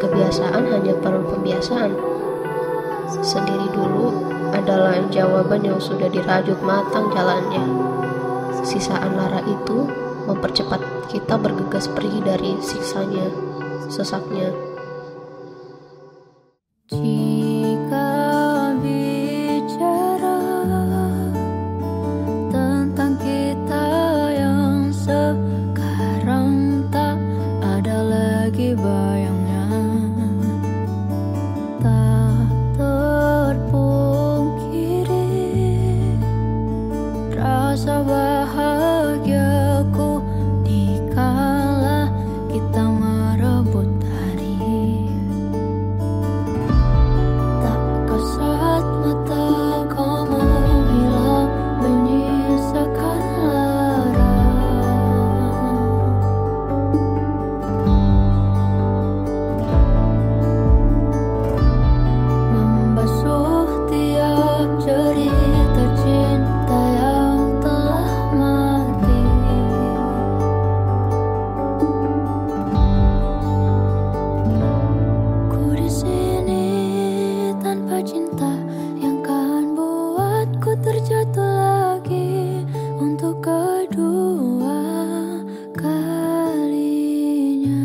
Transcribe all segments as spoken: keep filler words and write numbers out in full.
kebiasaan hanya perlu pembiasaan. Sendiri dulu adalah jawaban yang sudah dirajut matang jalannya. Sisaan lara itu mempercepat kita bergegas pergi dari siksanya, sesaknya. Jika bicara tentang kita yang sekarang, tak ada lagi bayangnya. Tak terpungkiri rasa bahagiaku dikala kita merebut hari. Tak kasat mata kau menghilang, menyisakan lara. Membasuh tiap cerita cinta yang telah mati. Ku di sini tanpa cinta yang kan buatku terjatuh lagi untuk kedua kalinya.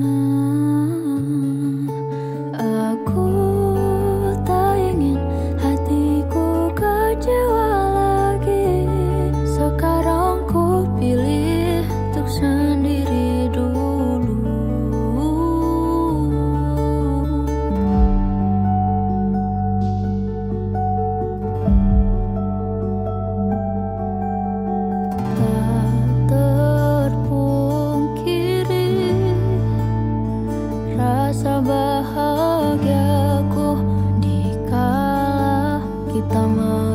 Aku tak ingin hatiku kecewa lagi. Sekarang ku pilih untuk sendiri dulu. Tak terpungkiri rasa bahagiaku dikala kita